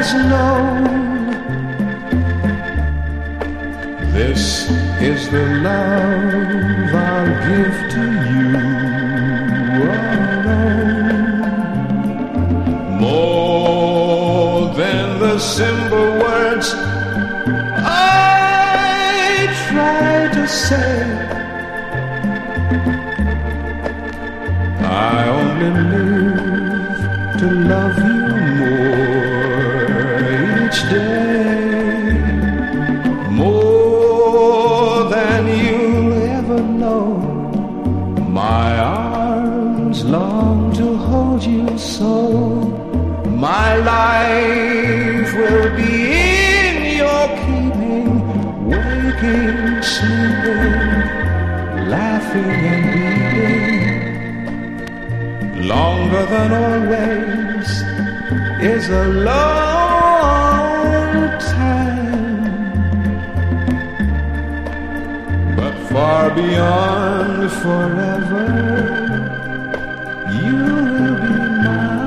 has known. This is the love I'll give to you alone. More than the simple words I try to say, I only live to love you more each day, more than you'll ever know. My arms long to hold you so. My life will be in your keeping, waking, sleeping, laughing and weeping. Longer than always is a long time, but far beyond forever